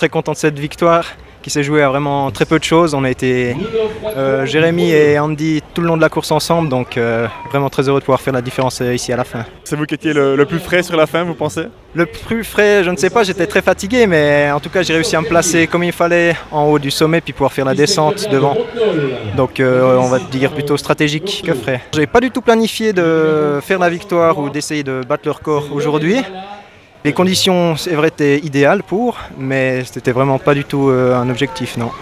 très content de cette victoire qui s'est jouée à vraiment très peu de choses. On a été Jérémy et Andy tout le long de la course ensemble, donc vraiment très heureux de pouvoir faire la différence ici à la fin. C'est vous qui étiez le plus frais sur la fin, vous pensez? Le plus frais, je ne sais pas, j'étais très fatigué, mais en tout cas j'ai réussi à me placer comme il fallait en haut du sommet puis pouvoir faire la descente devant. Donc on va dire plutôt stratégique que frais. Je n'avais pas du tout planifié de faire la victoire ou d'essayer de battre le record aujourd'hui. Les conditions, c'est vrai, étaient idéales mais c'était vraiment pas du tout un objectif, non.